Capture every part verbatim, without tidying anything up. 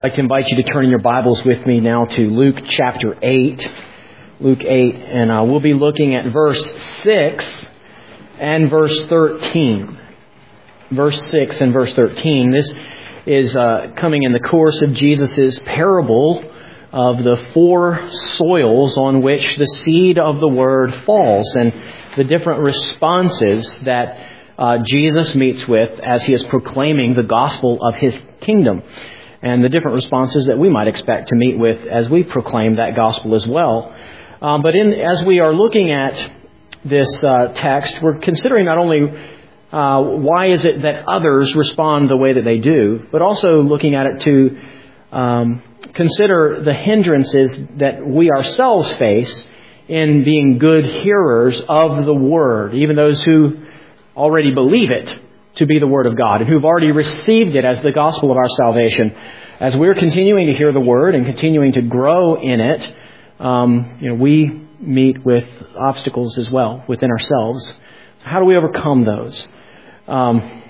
I'd like to invite you to turn in your Bibles with me now to Luke chapter eight. Luke eight, and uh, we'll be looking at verse six and verse thirteen. Verse six and verse thirteen. This is uh, coming in the course of Jesus' parable of the four soils on which the seed of the Word falls, and the different responses that uh, Jesus meets with as He is proclaiming the gospel of His kingdom, and the different responses that we might expect to meet with as we proclaim that gospel as well. Um, but in, as we are looking at this uh, text, we're considering not only uh, why is it that others respond the way that they do, but also looking at it to um, consider the hindrances that we ourselves face in being good hearers of the Word, even those who already believe it to be the Word of God, and who've already received it as the gospel of our salvation. As we're continuing to hear the Word and continuing to grow in it, um, you know, we meet with obstacles as well within ourselves. How do we overcome those? Um,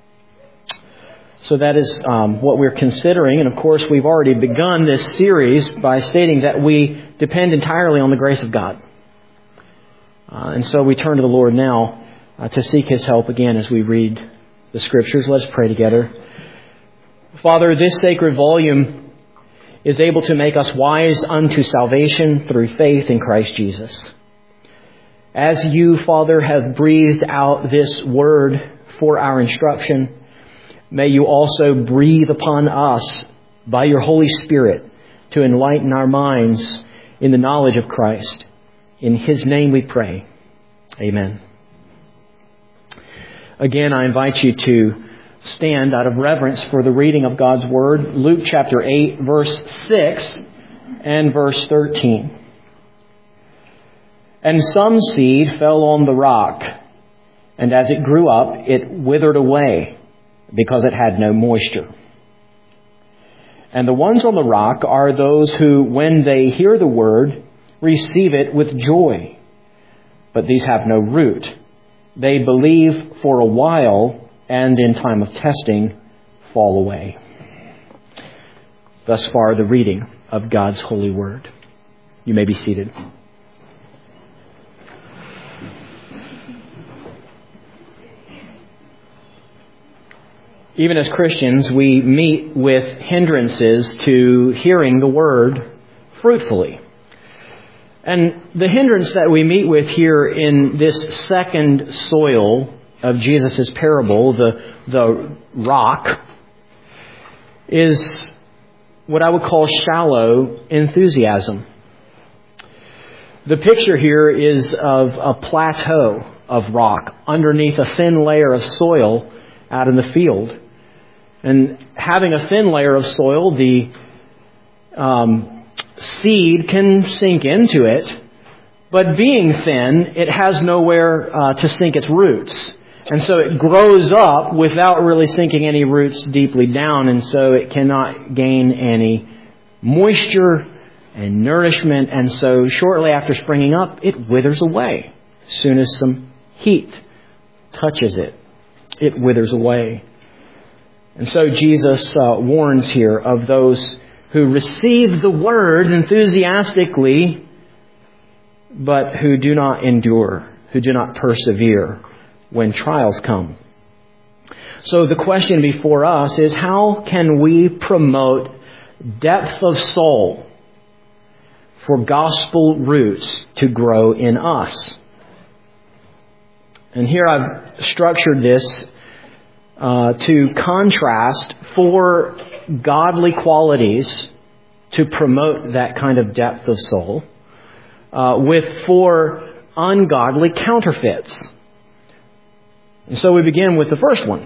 so that is um, what we're considering, and of course we've already begun this series by stating that we depend entirely on the grace of God. Uh, and so we turn to the Lord now uh, to seek His help again as we read the Scriptures. Let's pray together. Father, this sacred volume is able to make us wise unto salvation through faith in Christ Jesus. As you, Father, have breathed out this word for our instruction, may you also breathe upon us by your Holy Spirit to enlighten our minds in the knowledge of Christ. In His name we pray. Amen. Again, I invite you to stand out of reverence for the reading of God's Word. Luke chapter eight, verse six and verse thirteen. And some seed fell on the rock, and as it grew up, it withered away, because it had no moisture. And the ones on the rock are those who, when they hear the Word, receive it with joy. But these have no root. They believe for a while, and in time of testing, fall away. Thus far, the reading of God's holy word. You may be seated. Even as Christians, we meet with hindrances to hearing the word fruitfully. And the hindrance that we meet with here in this second soil of Jesus' parable, the, the rock, is what I would call shallow enthusiasm. The picture here is of a plateau of rock underneath a thin layer of soil out in the field. And having a thin layer of soil, the um, seed can sink into it, but being thin, it has nowhere uh, to sink its roots. And so it grows up without really sinking any roots deeply down, and so it cannot gain any moisture and nourishment, and so shortly after springing up, it withers away. As soon as some heat touches it, it withers away. And so Jesus uh, warns here of those who receive the word enthusiastically, but who do not endure, who do not persevere when trials come. So the question before us is, how can we promote depth of soul for gospel roots to grow in us? And here I've structured this uh, to contrast four godly qualities to promote that kind of depth of soul uh, with four ungodly counterfeits. And so we begin with the first one.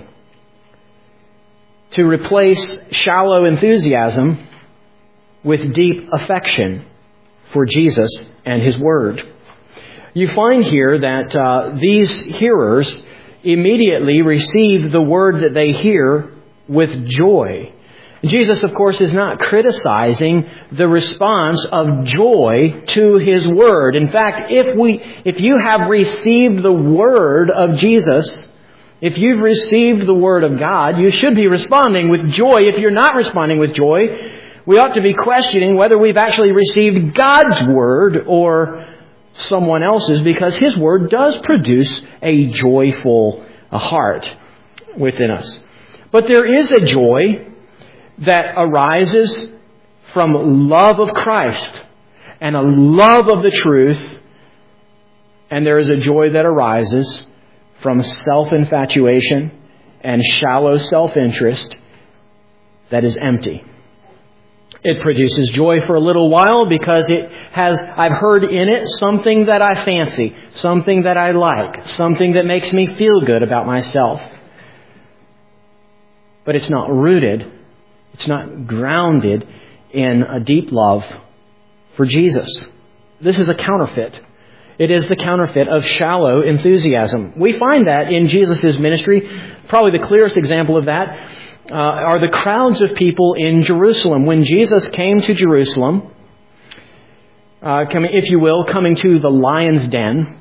To replace shallow enthusiasm with deep affection for Jesus and His Word. You find here that uh, these hearers immediately receive the Word that they hear with joy. Jesus, of course, is not criticizing the response of joy to His Word. In fact, if we, if you have received the Word of Jesus, If you've received the Word of God, you should be responding with joy. If you're not responding with joy, we ought to be questioning whether we've actually received God's Word or someone else's, because His Word does produce a joyful heart within us. But there is a joy that arises from love of Christ and a love of the truth, and there is a joy that arises from self-infatuation and shallow self-interest that is empty. It produces joy for a little while because it has, I've heard in it something that I fancy, something that I like, something that makes me feel good about myself. But it's not rooted, it's not grounded in a deep love for Jesus. This is a counterfeit. It is the counterfeit of shallow enthusiasm. We find that in Jesus' ministry. Probably the clearest example of that uh, are the crowds of people in Jerusalem. When Jesus came to Jerusalem, uh, coming, if you will, coming to the lion's den,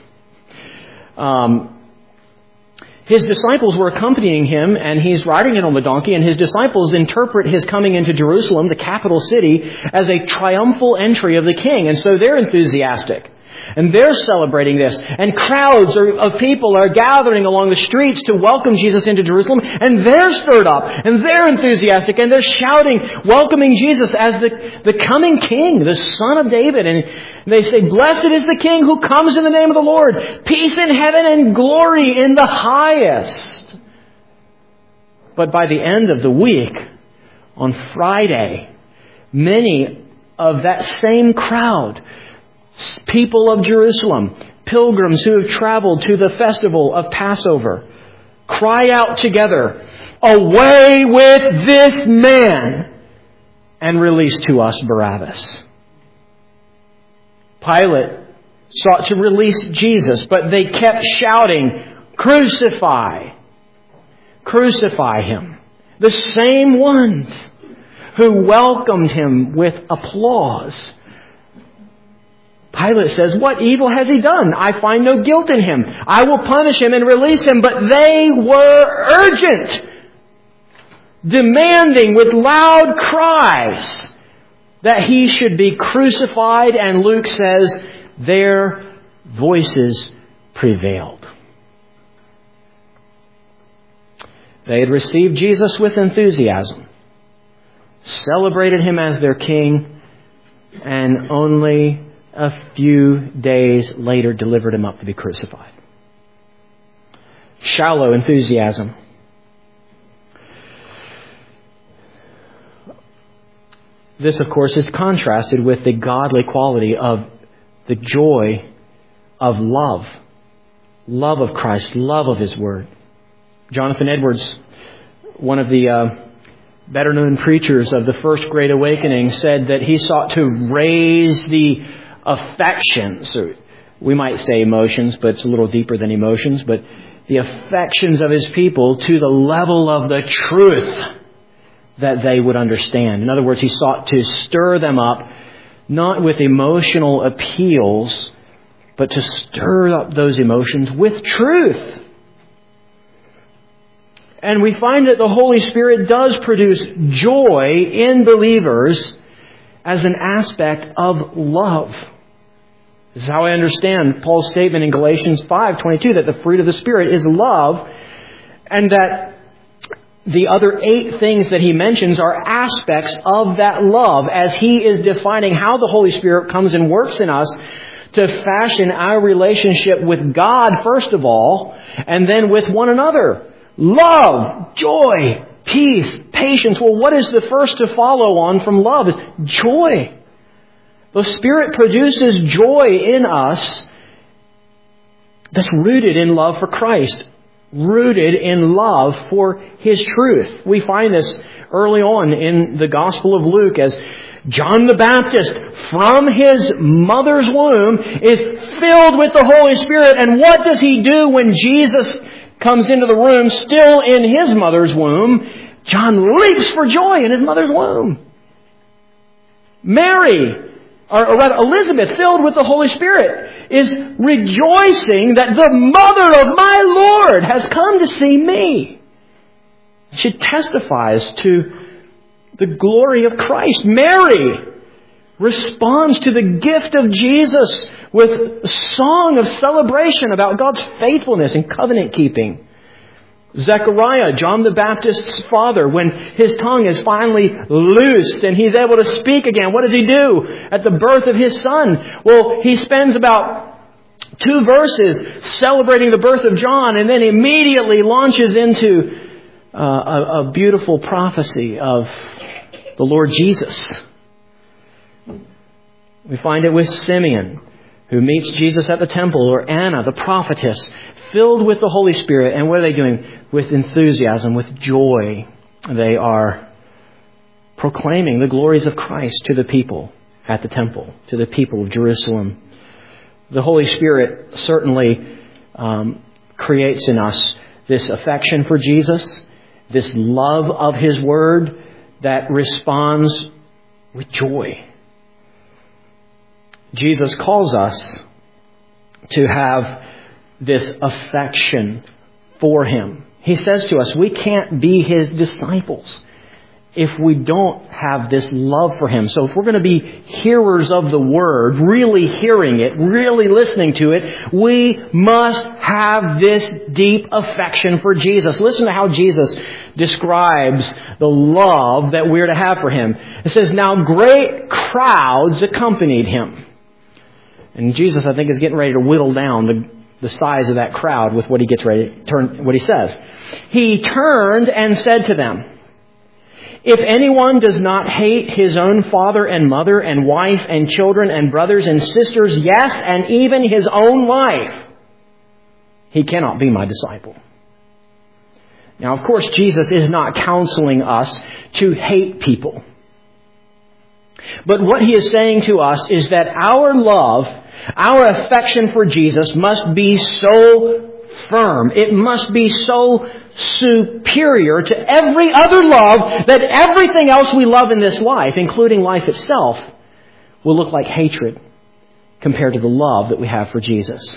um, his disciples were accompanying him, and he's riding in on the donkey, and his disciples interpret his coming into Jerusalem, the capital city, as a triumphal entry of the king. And so they're enthusiastic. And they're celebrating this. And crowds of people are gathering along the streets to welcome Jesus into Jerusalem. And they're stirred up. And they're enthusiastic. And they're shouting, welcoming Jesus as the, the coming King, the Son of David. And they say, blessed is the King who comes in the name of the Lord. Peace in heaven and glory in the highest. But by the end of the week, on Friday, many of that same crowd, people of Jerusalem, pilgrims who have traveled to the festival of Passover, cry out together, away with this man, and release to us Barabbas. Pilate sought to release Jesus, but they kept shouting, crucify, crucify him. The same ones who welcomed him with applause. Pilate says, what evil has he done? I find no guilt in him. I will punish him and release him. But they were urgent, demanding with loud cries that he should be crucified. And Luke says, their voices prevailed. They had received Jesus with enthusiasm, celebrated him as their king, and only a few days later delivered him up to be crucified. Shallow enthusiasm. This, of course, is contrasted with the godly quality of the joy of love. Love of Christ, love of His Word. Jonathan Edwards, one of the uh, better known preachers of the First Great Awakening, said that he sought to raise the affections, or we might say emotions, but it's a little deeper than emotions, but the affections of his people to the level of the truth that they would understand. In other words, he sought to stir them up, not with emotional appeals, but to stir up those emotions with truth. And we find that the Holy Spirit does produce joy in believers as an aspect of love. This is how I understand Paul's statement in Galatians five twenty-two that the fruit of the Spirit is love, and that the other eight things that he mentions are aspects of that love as he is defining how the Holy Spirit comes and works in us to fashion our relationship with God first of all, and then with one another. Love, joy, peace, patience. Well, what is the first to follow on from love? Is joy. The Spirit produces joy in us that's rooted in love for Christ, rooted in love for His truth. We find this early on in the Gospel of Luke as John the Baptist, from his mother's womb, is filled with the Holy Spirit. And what does he do when Jesus comes into the room still in his mother's womb? John leaps for joy in his mother's womb. Mary, or rather Elizabeth, filled with the Holy Spirit, is rejoicing that the mother of my Lord has come to see me. She testifies to the glory of Christ. Mary responds to the gift of Jesus with a song of celebration about God's faithfulness and covenant keeping. Zechariah, John the Baptist's father, when his tongue is finally loosed and he's able to speak again, what does he do at the birth of his son? Well, he spends about two verses celebrating the birth of John and then immediately launches into uh, a, a beautiful prophecy of the Lord Jesus. We find it with Simeon, who meets Jesus at the temple, or Anna, the prophetess, filled with the Holy Spirit. And what are they doing? With enthusiasm, with joy, they are proclaiming the glories of Christ to the people at the temple, to the people of Jerusalem. The Holy Spirit certainly um, creates in us this affection for Jesus, this love of His Word that responds with joy. Jesus calls us to have this affection for Him. He says to us, we can't be His disciples if we don't have this love for Him. So if we're going to be hearers of the Word, really hearing it, really listening to it, we must have this deep affection for Jesus. Listen to how Jesus describes the love that we're to have for Him. It says, now great crowds accompanied Him. And Jesus, I think, is getting ready to whittle down the, the size of that crowd with what he gets ready to turn, what he says. He turned and said to them, if anyone does not hate his own father and mother and wife and children and brothers and sisters, yes, and even his own life, he cannot be my disciple. Now, of course, Jesus is not counseling us to hate people. But what He is saying to us is that our love, our affection for Jesus must be so firm. It must be so superior to every other love that everything else we love in this life, including life itself, will look like hatred compared to the love that we have for Jesus.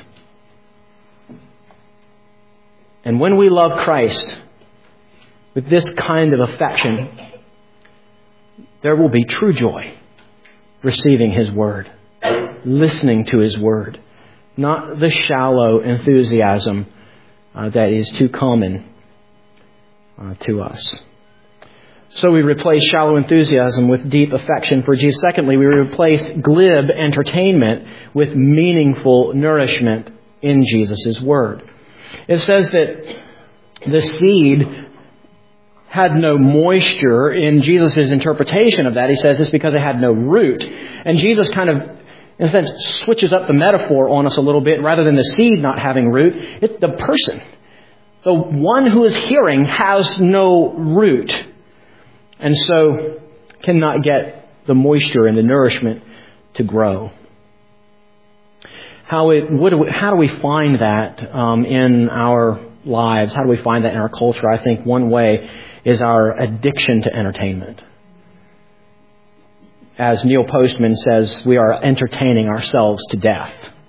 And when we love Christ with this kind of affection, there will be true joy receiving His Word, listening to His Word, not the shallow enthusiasm uh, that is too common uh, to us. So we replace shallow enthusiasm with deep affection for Jesus. Secondly, we replace glib entertainment with meaningful nourishment in Jesus' Word. It says that the seed had no moisture. In Jesus' interpretation of that, he says it's because it had no root. And Jesus kind of, in a sense, switches up the metaphor on us a little bit. Rather than the seed not having root, it's the person. The one who is hearing has no root. And so cannot get the moisture and the nourishment to grow. How, it, what do we, how do we find that um, in our lives? How do we find that in our culture? I think one way is our addiction to entertainment. As Neil Postman says, we are entertaining ourselves to death.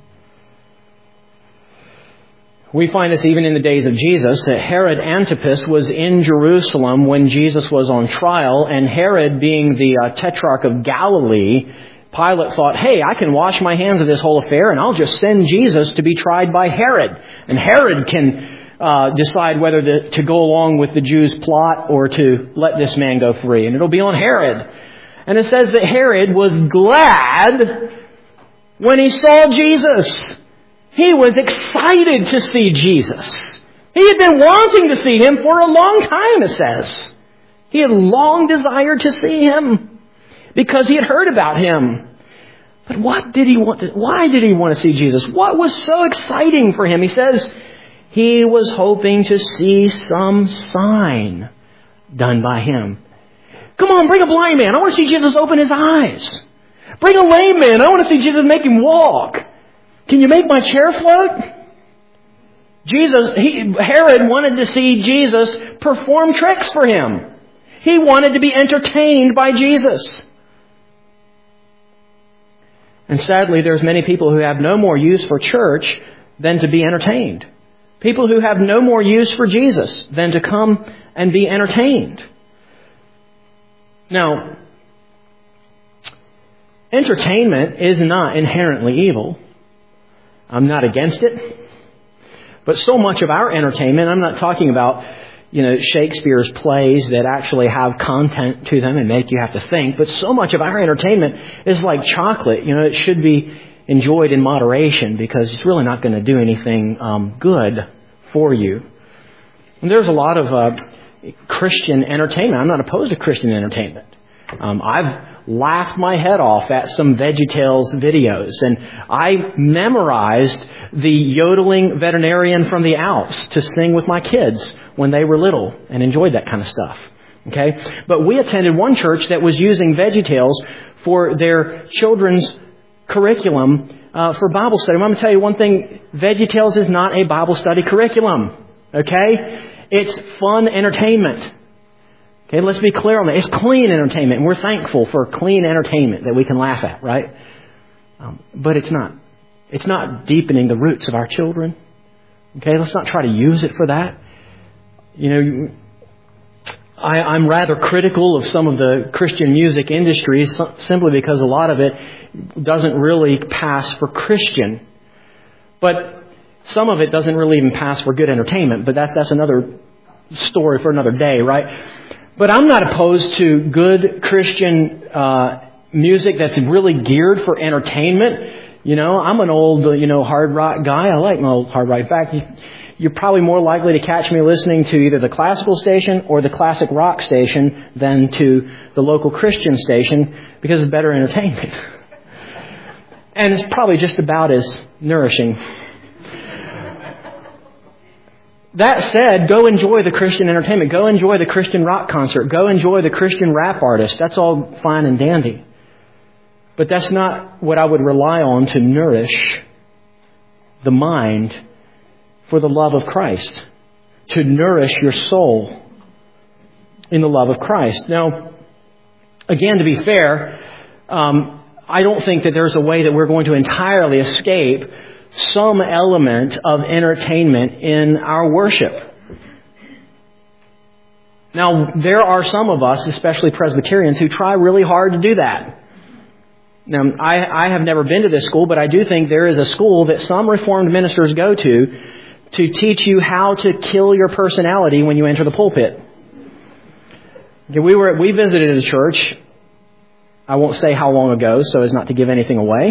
We find this even in the days of Jesus, that Herod Antipas was in Jerusalem when Jesus was on trial, and Herod, being the uh, tetrarch of Galilee, Pilate thought, hey, I can wash my hands of this whole affair and I'll just send Jesus to be tried by Herod. And Herod can Uh, decide whether to, to go along with the Jews' plot or to let this man go free. And it'll be on Herod. And it says that Herod was glad when he saw Jesus. He was excited to see Jesus. He had been wanting to see Him for a long time, it says. He had long desired to see Him because he had heard about Him. But what did he want to, why did he want to see Jesus? What was so exciting for him? He says, he was hoping to see some sign done by Him. Come on, bring a blind man. I want to see Jesus open his eyes. Bring a lame man. I want to see Jesus make him walk. Can you make my chair float? Jesus, he, Herod wanted to see Jesus perform tricks for him. He wanted to be entertained by Jesus. And sadly, there's many people who have no more use for church than to be entertained. People who have no more use for Jesus than to come and be entertained. Now, entertainment is not inherently evil. I'm not against it. But so much of our entertainment, I'm not talking about, you know, Shakespeare's plays that actually have content to them and make you have to think, but so much of our entertainment is like chocolate. You know, it should be enjoyed in moderation because it's really not going to do anything um, good for you. And there's a lot of uh, Christian entertainment. I'm not opposed to Christian entertainment. Um, I've laughed my head off at some VeggieTales videos, and I memorized the yodeling veterinarian from the Alps to sing with my kids when they were little and enjoyed that kind of stuff. Okay? But we attended one church that was using VeggieTales for their children's curriculum uh, for Bible study. I'm going to tell you one thing. VeggieTales is not a Bible study curriculum. Okay? It's fun entertainment. Okay, let's be clear on that. It's clean entertainment, and we're thankful for clean entertainment that we can laugh at, right? Um, but it's not. It's not deepening the roots of our children. Okay, let's not try to use it for that. You know, I, I'm rather critical of some of the Christian music industry simply because a lot of it doesn't really pass for Christian. But some of it doesn't really even pass for good entertainment. But that's, that's another story for another day, right? But I'm not opposed to good Christian uh, music that's really geared for entertainment. You know, I'm an old, you know, hard rock guy. I like my old hard rock. In fact, you're probably more likely to catch me listening to either the classical station or the classic rock station than to the local Christian station because it's better entertainment. And it's probably just about as nourishing. That said, go enjoy the Christian entertainment. Go enjoy the Christian rock concert. Go enjoy the Christian rap artist. That's all fine and dandy. But that's not what I would rely on to nourish the mind for the love of Christ. To nourish your soul in the love of Christ. Now, again, to be fair, um, I don't think that there's a way that we're going to entirely escape some element of entertainment in our worship. Now, there are some of us, especially Presbyterians, who try really hard to do that. Now, I, I have never been to this school, but I do think there is a school that some Reformed ministers go to to teach you how to kill your personality when you enter the pulpit. Okay, we were we visited a church, I won't say how long ago so as not to give anything away,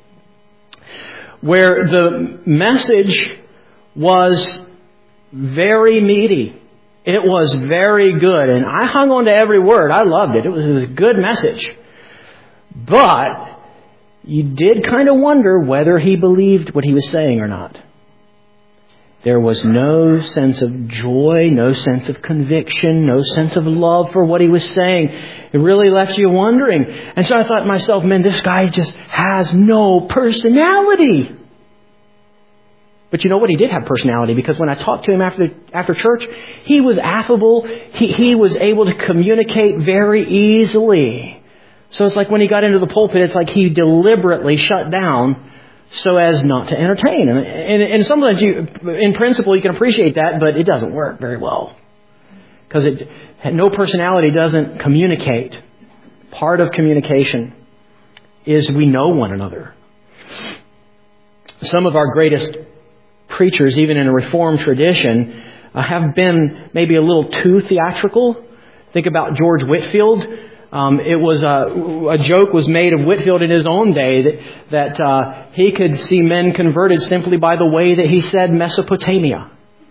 where the message was very meaty. It was very good. And I hung on to every word. I loved it. It was, it was a good message. But you did kind of wonder whether he believed what he was saying or not. There was no sense of joy, no sense of conviction, no sense of love for what he was saying. It really left you wondering. And so I thought to myself, man, this guy just has no personality. But you know what? He did have personality, because when I talked to him after after church, he was affable. He, he was able to communicate very easily. So it's like when he got into the pulpit, it's like he deliberately shut down so as not to entertain. And, and, and sometimes you, in principle, you can appreciate that, but it doesn't work very well. Because it, no personality doesn't communicate. Part of communication is we know one another. Some of our greatest preachers, even in a Reformed tradition, uh, have been maybe a little too theatrical. Think about George Whitefield. Um, it was a, a joke was made of Whitefield in his own day that, that uh, he could see men converted simply by the way that he said Mesopotamia.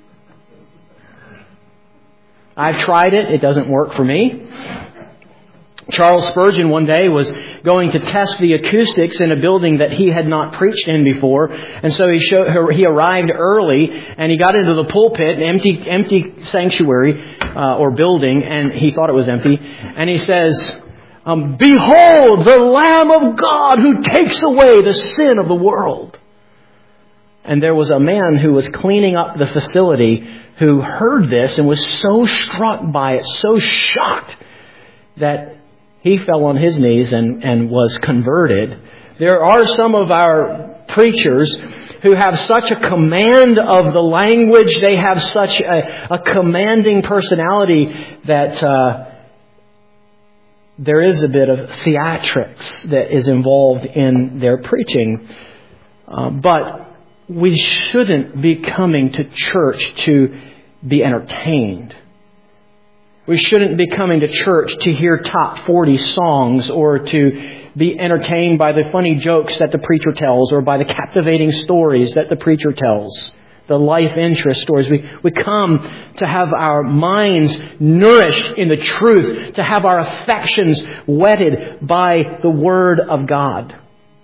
I've tried it. It doesn't work for me. Charles Spurgeon one day was going to test the acoustics in a building that he had not preached in before. And so he showed, he arrived early and he got into the pulpit, an empty, empty sanctuary uh, or building, and he thought it was empty. And he says, um, "Behold, the Lamb of God who takes away the sin of the world." And there was a man who was cleaning up the facility who heard this and was so struck by it, so shocked, that he fell on his knees and, and was converted There are some of our preachers who have such a command of the language, they have such a, a commanding personality that uh, there is a bit of theatrics that is involved in their preaching. Uh, but we shouldn't be coming to church to be entertained. We shouldn't be coming to church to hear top forty songs or to be entertained by the funny jokes that the preacher tells or by the captivating stories that the preacher tells, the life interest stories. We, we come to have our minds nourished in the truth, to have our affections whetted by the Word of God.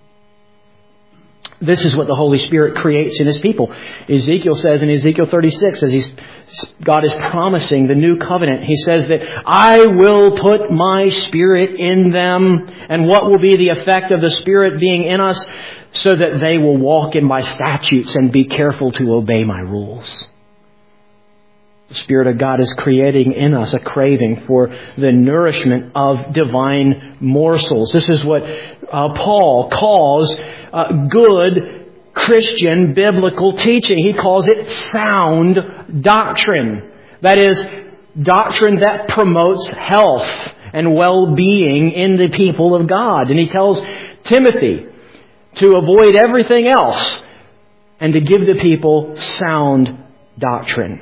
This is what the Holy Spirit creates in His people. Ezekiel says in Ezekiel thirty-six, as he's, God is promising the new covenant, He says that I will put my Spirit in them. And what will be the effect of the Spirit being in us? So that they will walk in my statutes and be careful to obey my rules. The Spirit of God is creating in us a craving for the nourishment of divine morsels. This is what uh, Paul calls uh, good Christian biblical teaching. He calls it sound doctrine. That is, doctrine that promotes health and well-being in the people of God. And he tells Timothy to avoid everything else and to give the people sound doctrine.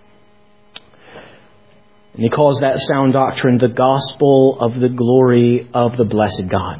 And he calls that sound doctrine the gospel of the glory of the blessed God.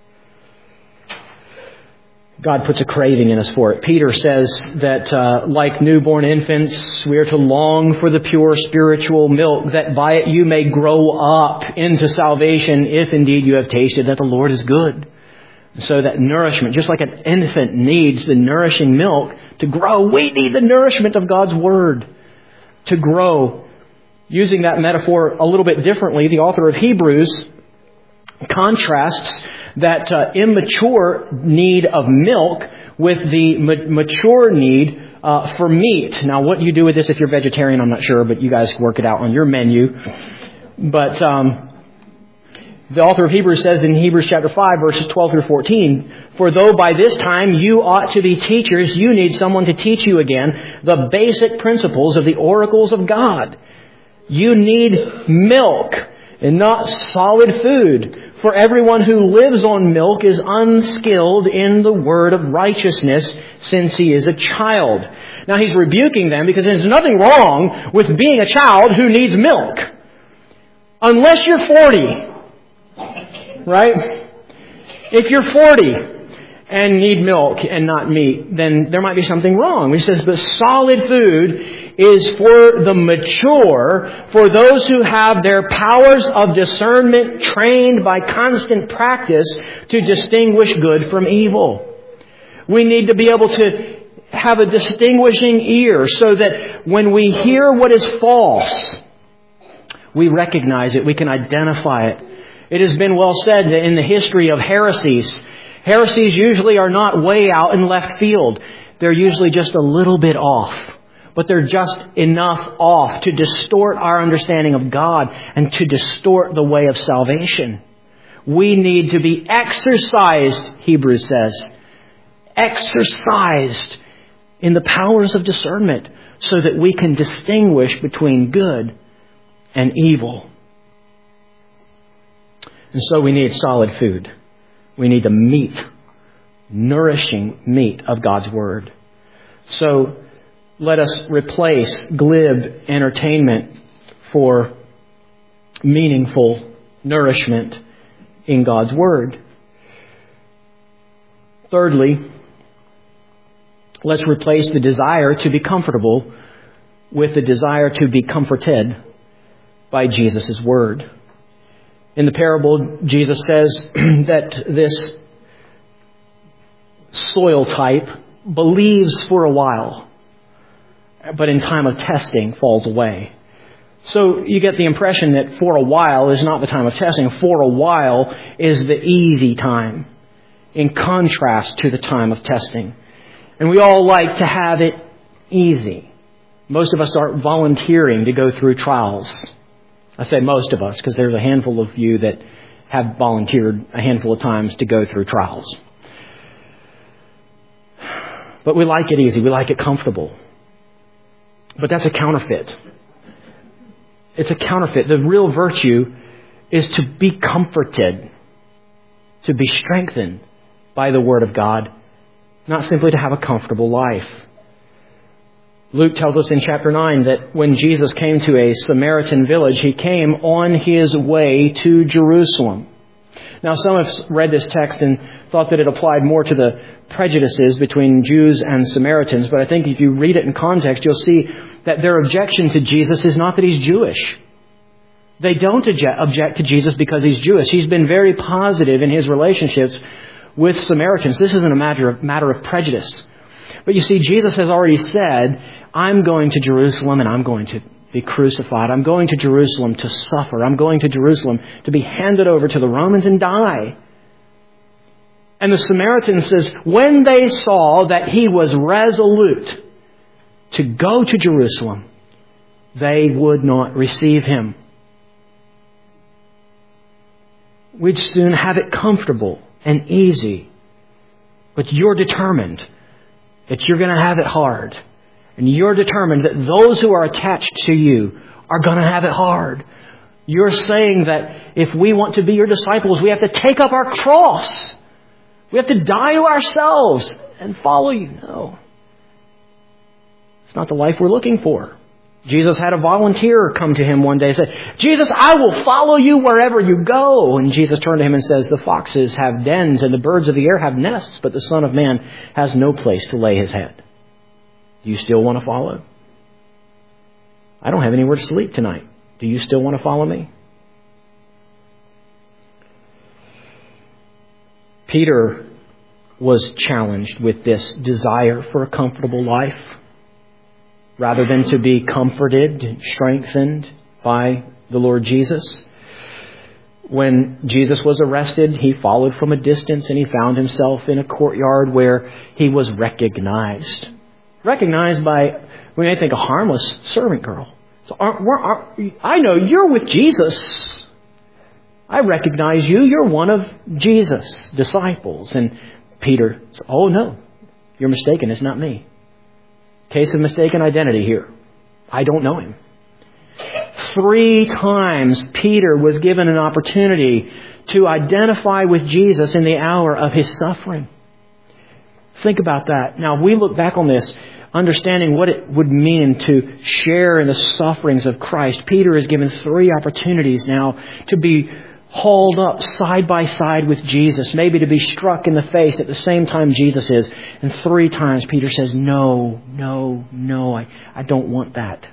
God puts a craving in us for it. Peter says that uh, like newborn infants, we are to long for the pure spiritual milk, that by it you may grow up into salvation, if indeed you have tasted that the Lord is good. So that nourishment, just like an infant needs the nourishing milk to grow, we need the nourishment of God's Word to grow. Using that metaphor a little bit differently, the author of Hebrews contrasts that uh, immature need of milk with the ma- mature need uh, for meat. Now, what you do with this if you're vegetarian, I'm not sure, but you guys work it out on your menu. But um, the author of Hebrews says in Hebrews chapter five, verses twelve through fourteen, for though by this time you ought to be teachers, you need someone to teach you again the basic principles of the oracles of God. You need milk and not solid food. For everyone who lives on milk is unskilled in the word of righteousness, since he is a child. Now he's rebuking them because there's nothing wrong with being a child who needs milk. Unless you're forty. Right? If you're forty and need milk and not meat, then there might be something wrong. He says, but solid food is for the mature, for those who have their powers of discernment trained by constant practice to distinguish good from evil. We need to be able to have a distinguishing ear so that when we hear what is false, we recognize it, we can identify it. It has been well said that in the history of heresies, heresies usually are not way out in left field. They're usually just a little bit off. But they're just enough off to distort our understanding of God and to distort the way of salvation. We need to be exercised, Hebrews says, exercised in the powers of discernment so that we can distinguish between good and evil. And so we need solid food. We need the meat, nourishing meat of God's Word. So let us replace glib entertainment for meaningful nourishment in God's Word. Thirdly, let's replace the desire to be comfortable with the desire to be comforted by Jesus' Word. In the parable, Jesus says that this soil type believes for a while, but in time of testing falls away. So you get the impression that for a while is not the time of testing. For a while is the easy time, in contrast to the time of testing. And we all like to have it easy. Most of us aren't volunteering to go through trials. I say most of us because there's a handful of you that have volunteered a handful of times to go through trials. But we like it easy. We like it comfortable. But that's a counterfeit. It's a counterfeit. The real virtue is to be comforted, to be strengthened by the Word of God, not simply to have a comfortable life. Luke tells us in chapter nine that when Jesus came to a Samaritan village, He came on His way to Jerusalem. Now, some have read this text and thought that it applied more to the prejudices between Jews and Samaritans, but I think if you read it in context, you'll see that their objection to Jesus is not that He's Jewish. They don't object to Jesus because He's Jewish. He's been very positive in His relationships with Samaritans. This isn't a matter of, matter of prejudice. But you see, Jesus has already said, I'm going to Jerusalem and I'm going to be crucified. I'm going to Jerusalem to suffer. I'm going to Jerusalem to be handed over to the Romans and die. And the Samaritan says, when they saw that He was resolute to go to Jerusalem, they would not receive Him. We'd soon have it comfortable and easy. But you're determined that you're going to have it hard. And you're determined that those who are attached to you are going to have it hard. You're saying that if we want to be your disciples, we have to take up our cross. We have to die to ourselves and follow you. No. It's not the life we're looking for. Jesus had a volunteer come to Him one day and say, Jesus, I will follow you wherever you go. And Jesus turned to him and says, the foxes have dens and the birds of the air have nests, but the Son of Man has no place to lay His head. Do you still want to follow? I don't have anywhere to sleep tonight. Do you still want to follow me? Peter was challenged with this desire for a comfortable life. Rather than to be comforted, strengthened by the Lord Jesus. When Jesus was arrested, he followed from a distance and he found himself in a courtyard where he was recognized. Recognized by, we may think, a harmless servant girl. So are, we're, are, I know you're with Jesus. I recognize you. You're one of Jesus' disciples. And Peter said, oh no, you're mistaken. It's not me. Case of mistaken identity here. I don't know Him. Three times Peter was given an opportunity to identify with Jesus in the hour of His suffering. Think about that. Now, we look back on this, understanding what it would mean to share in the sufferings of Christ. Peter is given three opportunities now to be hauled up side by side with Jesus, maybe to be struck in the face at the same time Jesus is. And three times Peter says, no, no, no, I, I don't want that.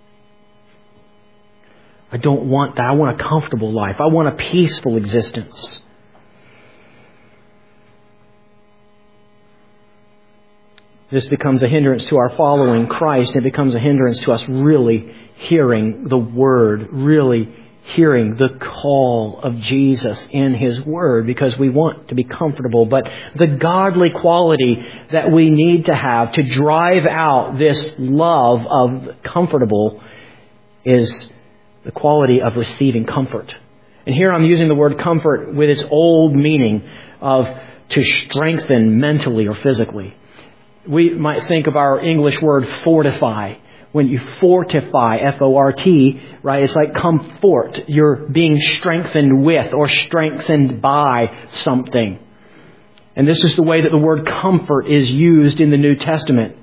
I don't want that. I want a comfortable life. I want a peaceful existence. This becomes a hindrance to our following Christ. It becomes a hindrance to us really hearing the Word, really hearing the call of Jesus in His Word, because we want to be comfortable. But the godly quality that we need to have to drive out this love of comfortable is the quality of receiving comfort. And here I'm using the word comfort with its old meaning of to strengthen mentally or physically. We might think of our English word fortify. When you fortify, F O R T, right, it's like comfort. You're being strengthened with or strengthened by something. And this is the way that the word comfort is used in the New Testament.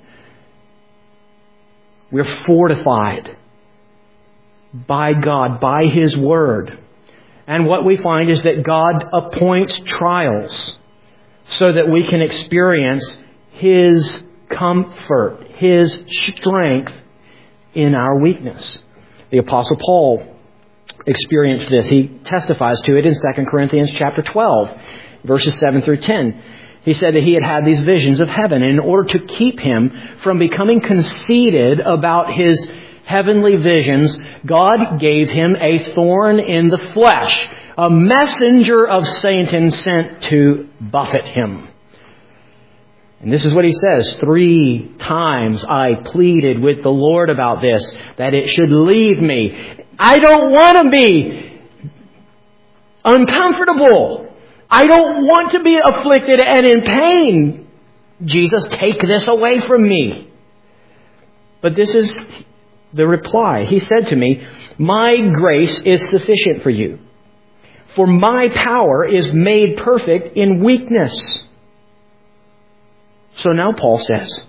We're fortified by God, by His Word. And what we find is that God appoints trials so that we can experience His comfort, His strength in our weakness. The Apostle Paul experienced this. He testifies to it in Second Corinthians chapter twelve, verses seven through ten. He said that he had had these visions of heaven, and in order to keep him from becoming conceited about his heavenly visions, God gave him a thorn in the flesh, a messenger of Satan sent to buffet him. And this is what he says. Three times I pleaded with the Lord about this, that it should leave me. I don't want to be uncomfortable. I don't want to be afflicted and in pain. Jesus, take this away from me. But this is the reply. He said to me, my grace is sufficient for you, for my power is made perfect in weakness. So now Paul says,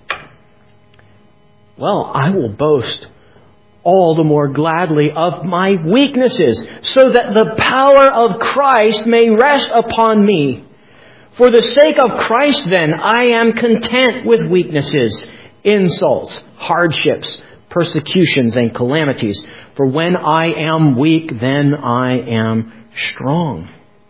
well, I will boast all the more gladly of my weaknesses, so that the power of Christ may rest upon me. For the sake of Christ, then, I am content with weaknesses, insults, hardships, persecutions, and calamities. For when I am weak, then I am strong.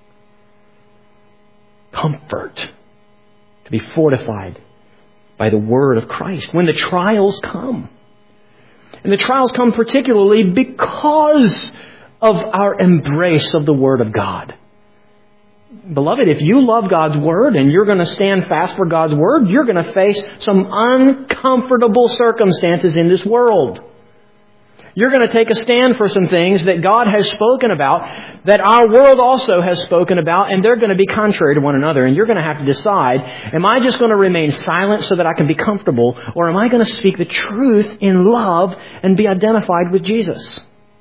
Comfort, to be fortified by the word of Christ when the trials come. And the trials come particularly because of our embrace of the Word of God. Beloved, if you love God's Word and you're going to stand fast for God's Word, you're going to face some uncomfortable circumstances in this world. You're going to take a stand for some things that God has spoken about, that our world also has spoken about, and they're going to be contrary to one another. And you're going to have to decide, am I just going to remain silent so that I can be comfortable, or am I going to speak the truth in love and be identified with Jesus?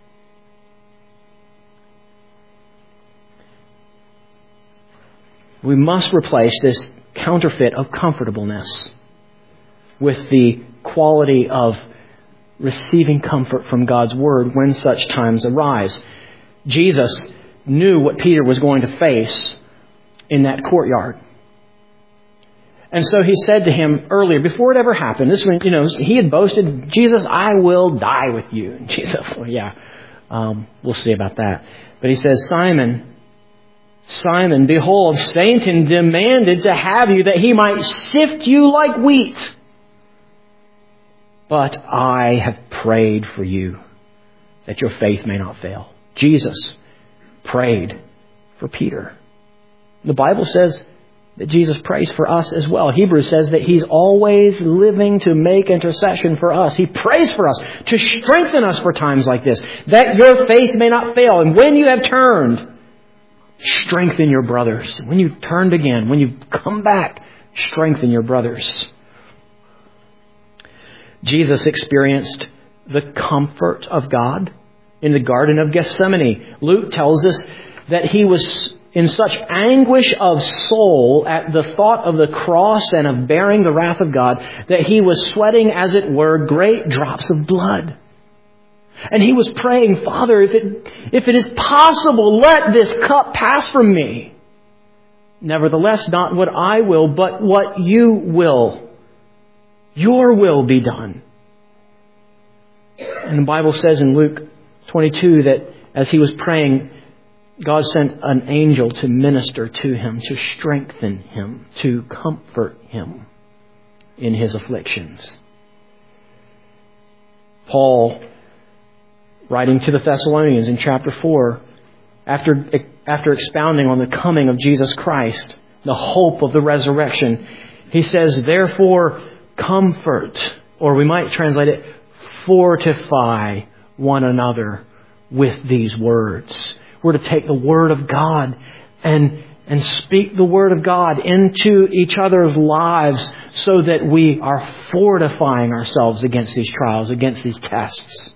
We must replace this counterfeit of comfortableness with the quality of receiving comfort from God's Word when such times arise. Jesus knew what Peter was going to face in that courtyard. And so he said to him earlier, before it ever happened, this one, you know, he had boasted, Jesus, I will die with you. And Jesus, well, yeah, um, we'll see about that. But he says, Simon, Simon, behold, Satan demanded to have you that he might sift you like wheat. But I have prayed for you that your faith may not fail. Jesus prayed for Peter. The Bible says that Jesus prays for us as well. Hebrews says that He's always living to make intercession for us. He prays for us to strengthen us for times like this, that your faith may not fail. And when you have turned, strengthen your brothers. When you've turned again, when you've come back, strengthen your brothers. Jesus experienced the comfort of God in the Garden of Gethsemane. Luke tells us that He was in such anguish of soul at the thought of the cross and of bearing the wrath of God that He was sweating, as it were, great drops of blood. And He was praying, Father, if it, if it is possible, let this cup pass from me. Nevertheless, not what I will, but what you will. Your will be done. And the Bible says in Luke twenty-two that as He was praying, God sent an angel to minister to him, to strengthen him, to comfort him in his afflictions. Paul, writing to the Thessalonians in chapter four, after, after expounding on the coming of Jesus Christ, the hope of the resurrection, he says, therefore, comfort, or we might translate it, fortify one another with these words. We're to take the Word of God and, and speak the Word of God into each other's lives so that we are fortifying ourselves against these trials, against these tests.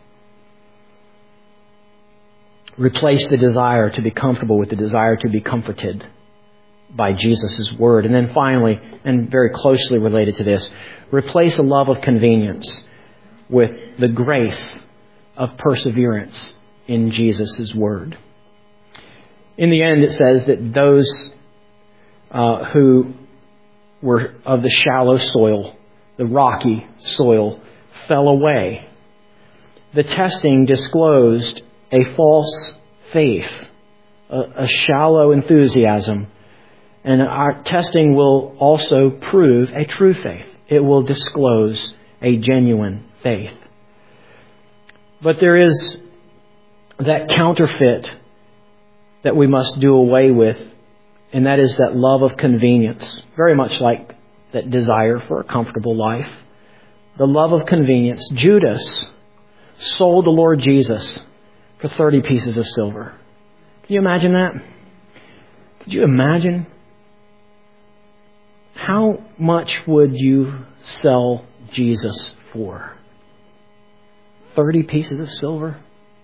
Replace the desire to be comfortable with the desire to be comforted by Jesus' Word. And then finally, and very closely related to this, replace a love of convenience with the grace of perseverance in Jesus' Word. In the end, it says that those uh, who were of the shallow soil, the rocky soil, fell away. The testing disclosed a false faith, a, a shallow enthusiasm. And our testing will also prove a true faith. It will disclose a genuine faith. But there is that counterfeit that we must do away with, and that is that love of convenience, very much like that desire for a comfortable life. The love of convenience. Judas sold the Lord Jesus for thirty pieces of silver. Can you imagine that? Could you imagine how much would you sell Jesus for? Thirty pieces of silver?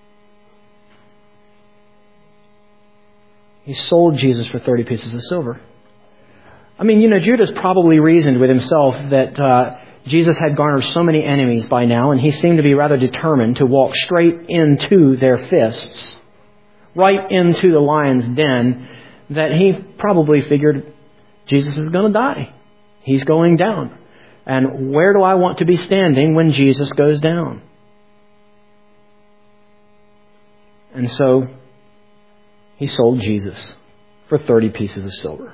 He sold Jesus for thirty pieces of silver. I mean, you know, Judas probably reasoned with himself that uh, Jesus had garnered so many enemies by now, and he seemed to be rather determined to walk straight into their fists, right into the lion's den, that he probably figured Jesus is going to die. He's going down. And where do I want to be standing when Jesus goes down? And so he sold Jesus for thirty pieces of silver.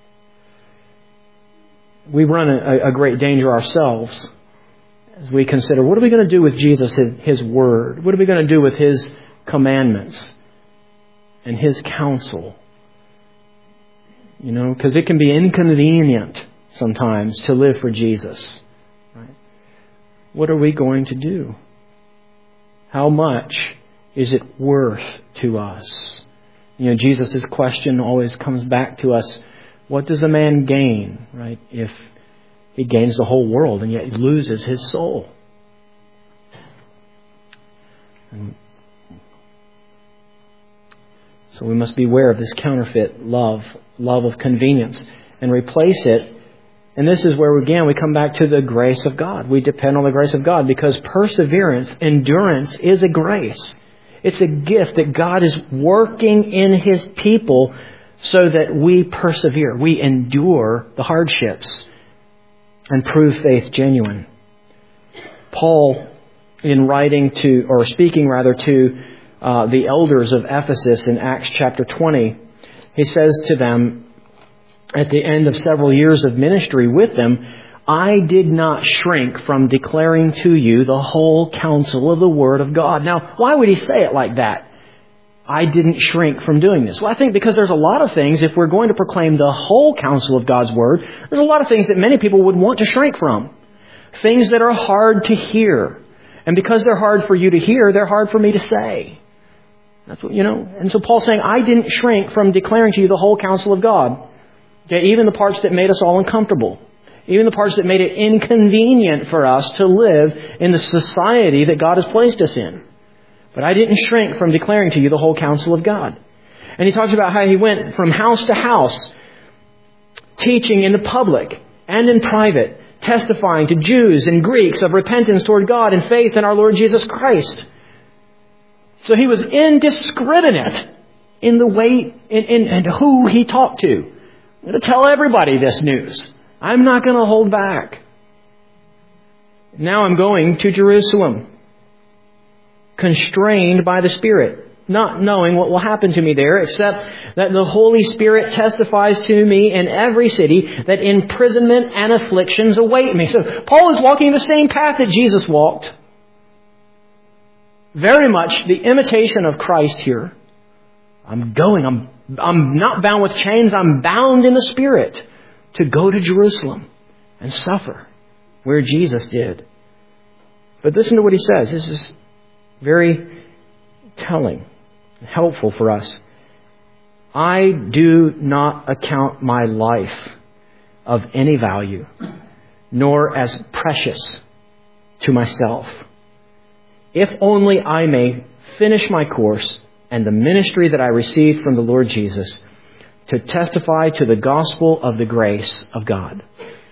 We run a, a great danger ourselves as we consider, what are we going to do with Jesus, his, his word? What are we going to do with his commandments and his counsel? You know, because it can be inconvenient sometimes to live for Jesus. Right? What are we going to do? How much is it worth to us? You know, Jesus' question always comes back to us. What does a man gain, right, if he gains the whole world and yet loses his soul? And so we must beware of this counterfeit love, love of convenience, and replace it. And this is where, again, we come back to the grace of God. We depend on the grace of God because perseverance, endurance is a grace. It's a gift that God is working in His people so that we persevere. We endure the hardships and prove faith genuine. Paul, in writing to, or speaking rather to uh, the elders of Ephesus in Acts chapter twenty, he says to them at the end of several years of ministry with them, I did not shrink from declaring to you the whole counsel of the Word of God. Now, why would he say it like that? I didn't shrink from doing this. Well, I think because there's a lot of things, if we're going to proclaim the whole counsel of God's Word, there's a lot of things that many people would want to shrink from. Things that are hard to hear. And because they're hard for you to hear, they're hard for me to say. That's what, you know. And so Paul's saying, I didn't shrink from declaring to you the whole counsel of God. Okay, even the parts that made us all uncomfortable. Even the parts that made it inconvenient for us to live in the society that God has placed us in. But I didn't shrink from declaring to you the whole counsel of God. And he talks about how he went from house to house, teaching in the public and in private, testifying to Jews and Greeks of repentance toward God and faith in our Lord Jesus Christ. So he was indiscriminate in the way in, in, and who he talked to. I'm going to tell everybody this news. I'm not going to hold back. Now I'm going to Jerusalem, constrained by the Spirit, not knowing what will happen to me there, except that the Holy Spirit testifies to me in every city that imprisonment and afflictions await me. So Paul is walking the same path that Jesus walked. Very much the imitation of Christ here. I'm going, I'm, I'm not bound with chains, I'm bound in the Spirit to go to Jerusalem and suffer where Jesus did. But listen to what he says. This is very telling, helpful for us. I do not account my life of any value, nor as precious to myself, if only I may finish my course and the ministry that I received from the Lord Jesus, to testify to the gospel of the grace of God.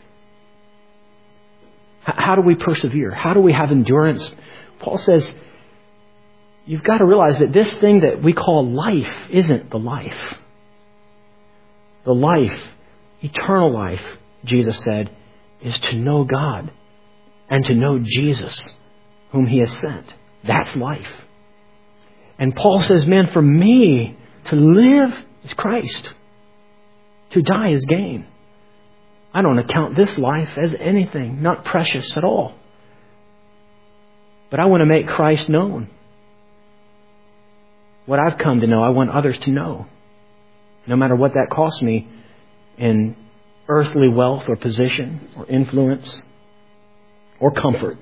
How do we persevere? How do we have endurance? Paul says, you've got to realize that this thing that we call life isn't the life. The life, eternal life, Jesus said, is to know God and to know Jesus, whom He has sent. That's life. And Paul says, man, for me to live is Christ. To die is gain. I don't account this life as anything, not precious at all. But I want to make Christ known. What I've come to know, I want others to know. No matter what that costs me in earthly wealth or position or influence or comfort.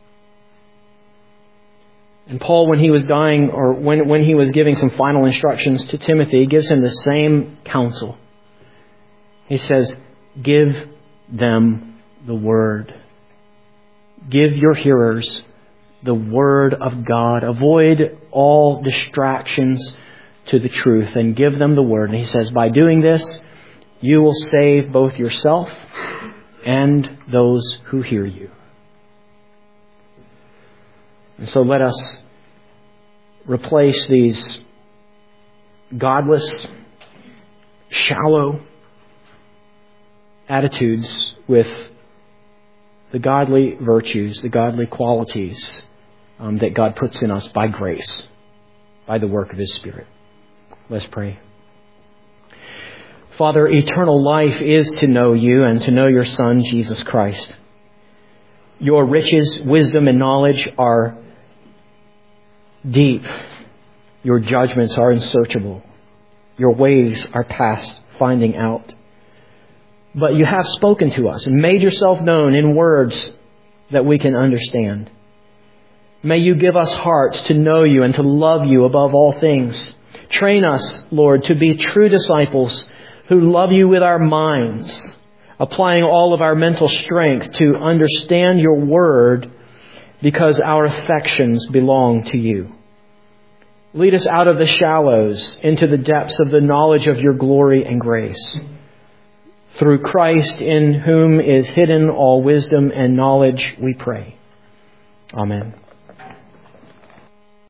And Paul, when he was dying, or when, when he was giving some final instructions to Timothy, gives him the same counsel. He says, give them the Word. Give your hearers the Word of God. Avoid all distractions to the truth and give them the Word. And he says, by doing this, you will save both yourself and those who hear you. And so let us replace these godless, shallow attitudes with the godly virtues, the godly qualities um, that God puts in us by grace, by the work of His Spirit. Let's pray. Father, eternal life is to know You and to know Your Son, Jesus Christ. Your riches, wisdom, and knowledge are deep. Your judgments are unsearchable. Your ways are past finding out. But You have spoken to us and made Yourself known in words that we can understand. May You give us hearts to know You and to love You above all things. Train us, Lord, to be true disciples who love You with our minds, applying all of our mental strength to understand Your Word because our affections belong to You. Lead us out of the shallows into the depths of the knowledge of Your glory and grace. Through Christ, in whom is hidden all wisdom and knowledge, we pray. Amen.